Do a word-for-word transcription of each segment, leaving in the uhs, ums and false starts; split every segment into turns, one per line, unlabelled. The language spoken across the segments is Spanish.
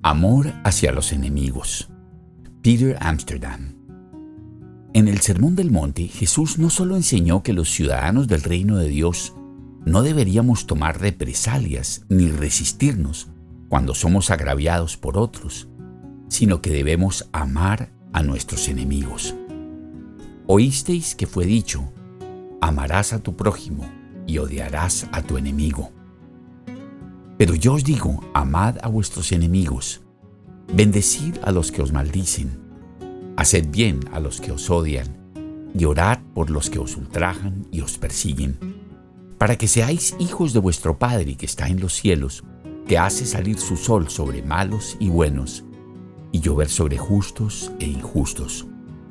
Amor hacia los enemigos. Peter Amsterdam. En el Sermón del Monte, Jesús no solo enseñó que los ciudadanos del reino de Dios no deberíamos tomar represalias ni resistirnos cuando somos agraviados por otros, sino que debemos amar a nuestros enemigos. Oísteis que fue dicho: amarás a tu prójimo y odiarás a tu enemigo. Pero yo os digo, amad a vuestros enemigos, bendecid a los que os maldicen, haced bien a los que os odian, y orad por los que os ultrajan y os persiguen, para que seáis hijos de vuestro Padre que está en los cielos, que hace salir su sol sobre malos y buenos, y llover sobre justos e injustos.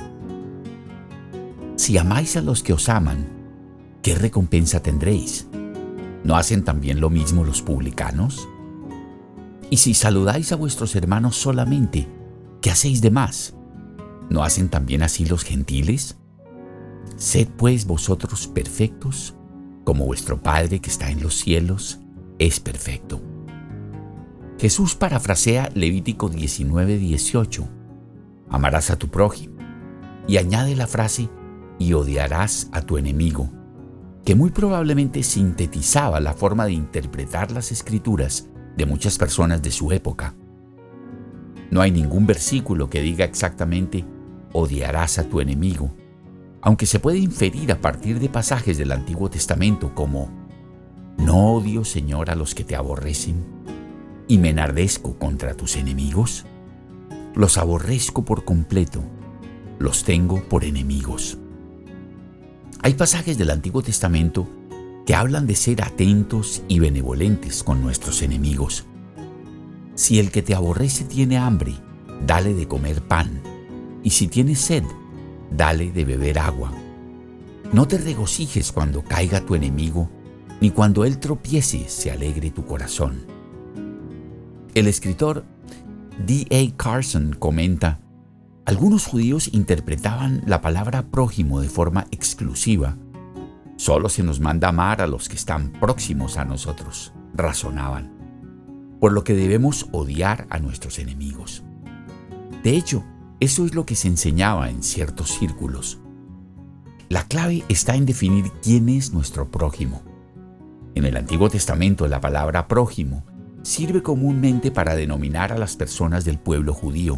Si amáis a los que os aman, ¿qué recompensa tendréis? ¿No hacen también lo mismo los publicanos? Y si saludáis a vuestros hermanos solamente, ¿qué hacéis de más? ¿No hacen también así los gentiles? Sed pues vosotros perfectos, como vuestro Padre que está en los cielos es perfecto. Jesús parafrasea Levítico diecinueve dieciocho, amarás a tu prójimo, y añade la frase, y odiarás a tu enemigo, que muy probablemente sintetizaba la forma de interpretar las Escrituras de muchas personas de su época. No hay ningún versículo que diga exactamente odiarás a tu enemigo, aunque se puede inferir a partir de pasajes del Antiguo Testamento como ¿no odio, Señor, a los que te aborrecen y me enardezco contra tus enemigos? Los aborrezco por completo, los tengo por enemigos. Hay pasajes del Antiguo Testamento que hablan de ser atentos y benevolentes con nuestros enemigos. Si el que te aborrece tiene hambre, dale de comer pan, y si tiene sed, dale de beber agua. No te regocijes cuando caiga tu enemigo, ni cuando él tropiece se alegre tu corazón. El escritor D A Carson comenta: algunos judíos interpretaban la palabra prójimo de forma exclusiva. Solo se nos manda amar a los que están próximos a nosotros, razonaban, por lo que debemos odiar a nuestros enemigos. De hecho, eso es lo que se enseñaba en ciertos círculos. La clave está en definir quién es nuestro prójimo. En el Antiguo Testamento, la palabra prójimo sirve comúnmente para denominar a las personas del pueblo judío.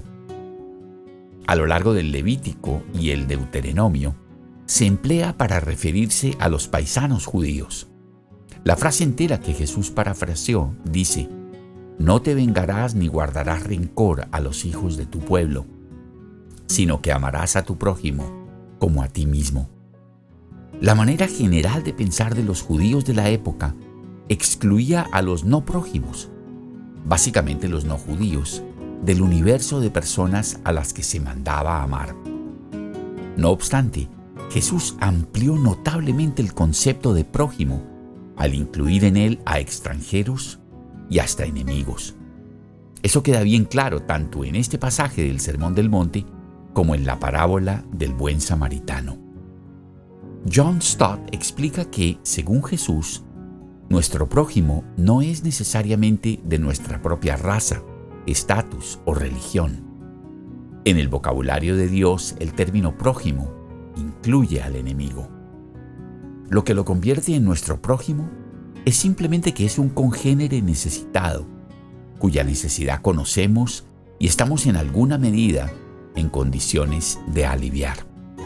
A lo largo del Levítico y el Deuteronomio, se emplea para referirse a los paisanos judíos. La frase entera que Jesús parafraseó dice: no te vengarás ni guardarás rencor a los hijos de tu pueblo, sino que amarás a tu prójimo como a ti mismo. La manera general de pensar de los judíos de la época excluía a los no prójimos, básicamente los no judíos, del universo de personas a las que se mandaba amar. No obstante, Jesús amplió notablemente el concepto de prójimo al incluir en él a extranjeros y hasta enemigos. Eso queda bien claro tanto en este pasaje del Sermón del Monte como en la parábola del buen samaritano. John Stott explica que, según Jesús, nuestro prójimo no es necesariamente de nuestra propia raza, estatus o religión. En el vocabulario de Dios, el término prójimo incluye al enemigo. Lo que lo convierte en nuestro prójimo es simplemente que es un congénere necesitado, cuya necesidad conocemos y estamos en alguna medida en condiciones de aliviar.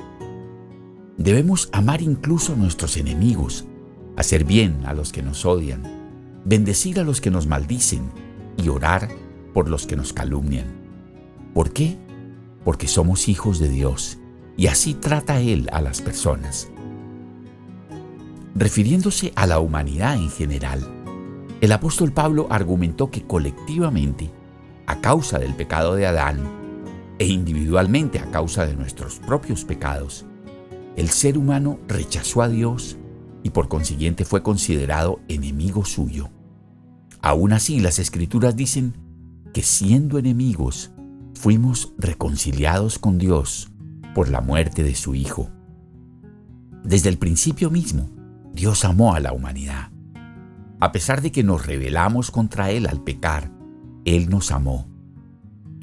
Debemos amar incluso a nuestros enemigos, hacer bien a los que nos odian, bendecir a los que nos maldicen y orar por los que nos calumnian. ¿Por qué? Porque somos hijos de Dios y así trata Él a las personas. Refiriéndose a la humanidad en general, el apóstol Pablo argumentó que colectivamente, a causa del pecado de Adán e individualmente a causa de nuestros propios pecados, el ser humano rechazó a Dios y por consiguiente fue considerado enemigo suyo. Aún así, las Escrituras dicen que siendo enemigos, fuimos reconciliados con Dios por la muerte de su Hijo. Desde el principio mismo, Dios amó a la humanidad. A pesar de que nos rebelamos contra Él al pecar, Él nos amó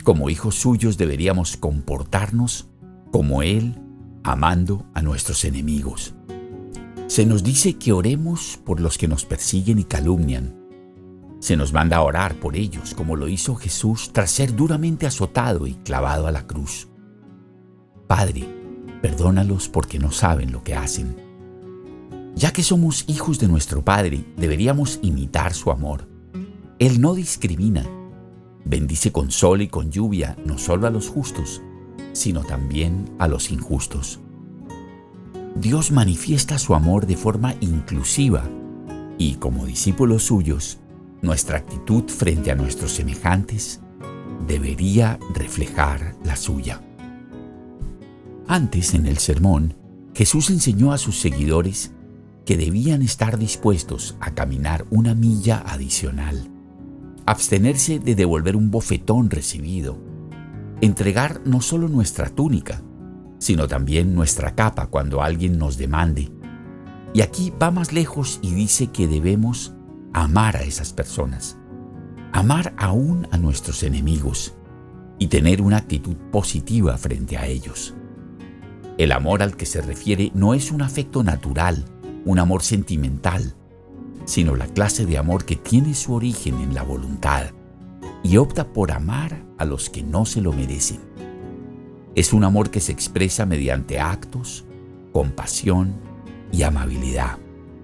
Como hijos suyos deberíamos comportarnos como Él, amando a nuestros enemigos. Se nos dice que oremos por los que nos persiguen y calumnian. Se nos manda a orar por ellos, como lo hizo Jesús tras ser duramente azotado y clavado a la cruz. Padre, perdónalos porque no saben lo que hacen. Ya que somos hijos de nuestro Padre, deberíamos imitar su amor. Él no discrimina. Bendice con sol y con lluvia no solo a los justos, sino también a los injustos. Dios manifiesta su amor de forma inclusiva y, como discípulos suyos, nuestra actitud frente a nuestros semejantes debería reflejar la suya. Antes, en el sermón, Jesús enseñó a sus seguidores que debían estar dispuestos a caminar una milla adicional, abstenerse de devolver un bofetón recibido, entregar no solo nuestra túnica, sino también nuestra capa cuando alguien nos demande. Y aquí va más lejos y dice que debemos amar a esas personas, amar aún a nuestros enemigos y tener una actitud positiva frente a ellos. El amor al que se refiere no es un afecto natural, un amor sentimental, sino la clase de amor que tiene su origen en la voluntad y opta por amar a los que no se lo merecen. Es un amor que se expresa mediante actos, compasión y amabilidad.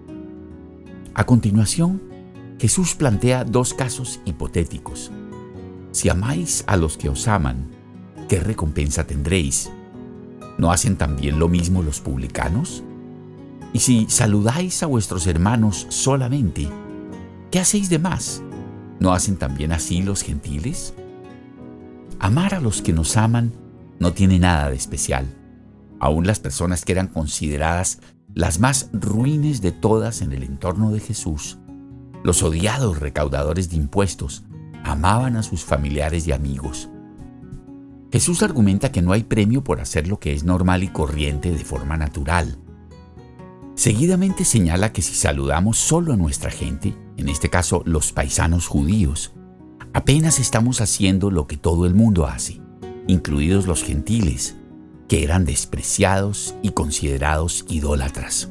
A continuación, Jesús plantea dos casos hipotéticos. Si amáis a los que os aman, ¿qué recompensa tendréis? ¿No hacen también lo mismo los publicanos? Y si saludáis a vuestros hermanos solamente, ¿qué hacéis de más? ¿No hacen también así los gentiles? Amar a los que nos aman no tiene nada de especial. Aún las personas que eran consideradas las más ruines de todas en el entorno de Jesús, los odiados recaudadores de impuestos, amaban a sus familiares y amigos. Jesús argumenta que no hay premio por hacer lo que es normal y corriente de forma natural. Seguidamente señala que si saludamos solo a nuestra gente, en este caso los paisanos judíos, apenas estamos haciendo lo que todo el mundo hace, incluidos los gentiles, que eran despreciados y considerados idólatras.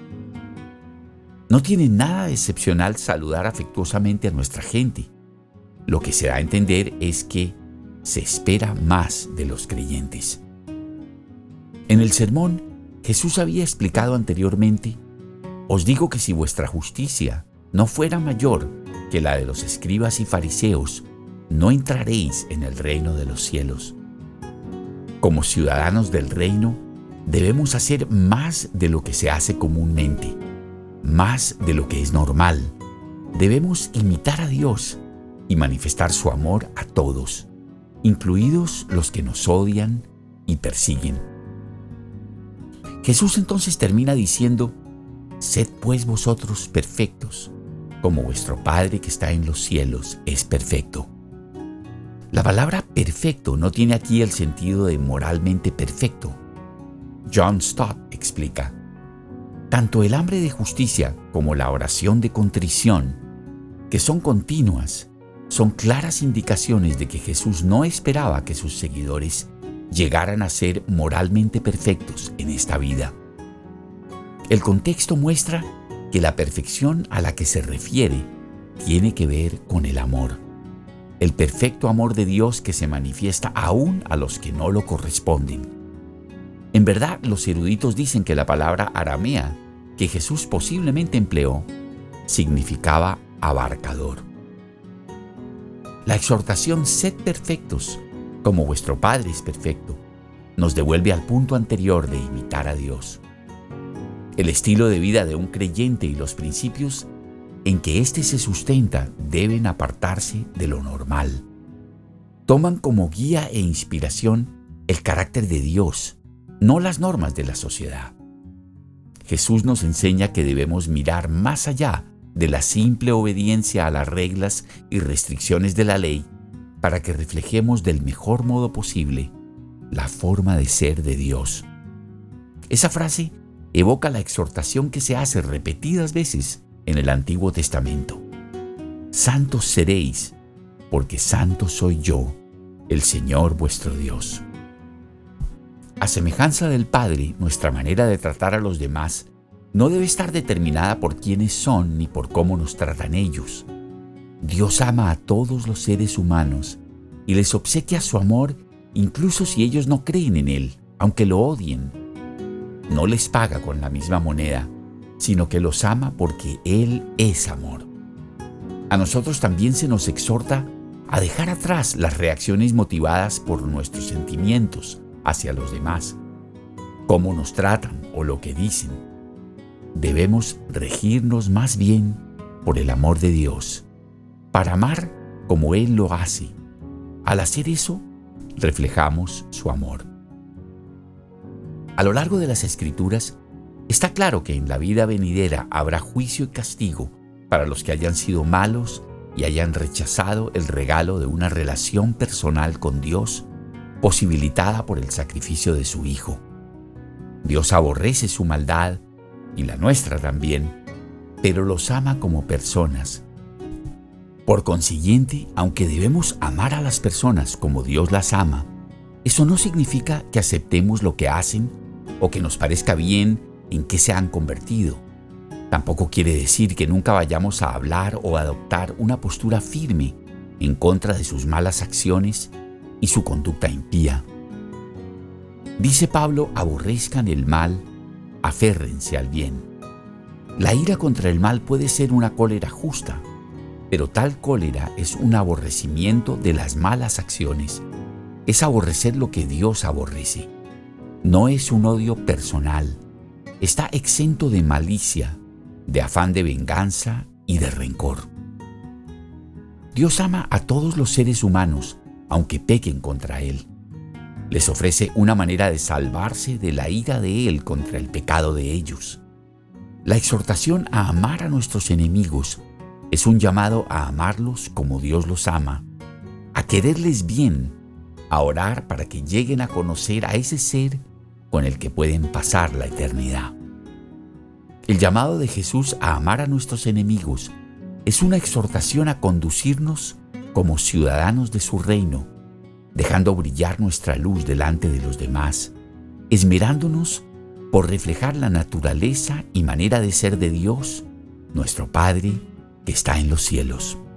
No tiene nada de excepcional saludar afectuosamente a nuestra gente. Lo que se da a entender es que se espera más de los creyentes. En el sermón, Jesús había explicado anteriormente: os digo que si vuestra justicia no fuera mayor que la de los escribas y fariseos, no entraréis en el reino de los cielos. Como ciudadanos del reino, debemos hacer más de lo que se hace comúnmente, más de lo que es normal. Debemos imitar a Dios y manifestar su amor a todos, incluidos los que nos odian y persiguen. Jesús entonces termina diciendo: sed pues vosotros perfectos, como vuestro Padre que está en los cielos es perfecto. La palabra perfecto no tiene aquí el sentido de moralmente perfecto. John Stott explica: tanto el hambre de justicia como la oración de contrición, que son continuas, son claras indicaciones de que Jesús no esperaba que sus seguidores llegaran a ser moralmente perfectos en esta vida. El contexto muestra que la perfección a la que se refiere tiene que ver con el amor, el perfecto amor de Dios que se manifiesta aún a los que no lo corresponden. En verdad, los eruditos dicen que la palabra aramea que Jesús posiblemente empleó significaba abarcador. La exhortación «sed perfectos, como vuestro Padre es perfecto», nos devuelve al punto anterior de imitar a Dios. El estilo de vida de un creyente y los principios en que éste se sustenta deben apartarse de lo normal. Toman como guía e inspiración el carácter de Dios, no las normas de la sociedad. Jesús nos enseña que debemos mirar más allá de la simple obediencia a las reglas y restricciones de la ley para que reflejemos del mejor modo posible la forma de ser de Dios. Esa frase evoca la exhortación que se hace repetidas veces en el Antiguo Testamento: santos seréis, porque santo soy yo, el Señor vuestro Dios. A semejanza del Padre, nuestra manera de tratar a los demás no debe estar determinada por quiénes son ni por cómo nos tratan ellos. Dios ama a todos los seres humanos y les obsequia su amor incluso si ellos no creen en Él, aunque lo odien. No les paga con la misma moneda, sino que los ama porque Él es amor. A nosotros también se nos exhorta a dejar atrás las reacciones motivadas por nuestros sentimientos hacia los demás, cómo nos tratan o lo que dicen. Debemos regirnos más bien por el amor de Dios, para amar como Él lo hace. Al hacer eso, reflejamos su amor. A lo largo de las Escrituras, está claro que en la vida venidera habrá juicio y castigo para los que hayan sido malos y hayan rechazado el regalo de una relación personal con Dios, posibilitada por el sacrificio de su Hijo. Dios aborrece su maldad, y la nuestra también, pero los ama como personas. Por consiguiente, aunque debemos amar a las personas como Dios las ama, eso no significa que aceptemos lo que hacen o que nos parezca bien en qué se han convertido. Tampoco quiere decir que nunca vayamos a hablar o adoptar una postura firme en contra de sus malas acciones y su conducta impía. Dice Pablo: aborrezcan el mal, aférrense al bien. La ira contra el mal puede ser una cólera justa, pero tal cólera es un aborrecimiento de las malas acciones. Es aborrecer lo que Dios aborrece. No es un odio personal. Está exento de malicia, de afán de venganza y de rencor. Dios ama a todos los seres humanos, aunque pequen contra Él. Les ofrece una manera de salvarse de la ira de Él contra el pecado de ellos. La exhortación a amar a nuestros enemigos es un llamado a amarlos como Dios los ama, a quererles bien, a orar para que lleguen a conocer a ese ser con el que pueden pasar la eternidad. El llamado de Jesús a amar a nuestros enemigos es una exhortación a conducirnos como ciudadanos de su reino, dejando brillar nuestra luz delante de los demás, esmerándonos por reflejar la naturaleza y manera de ser de Dios, nuestro Padre que está en los cielos.